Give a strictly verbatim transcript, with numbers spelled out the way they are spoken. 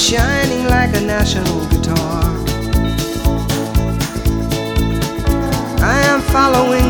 shining like a national guitar. I am following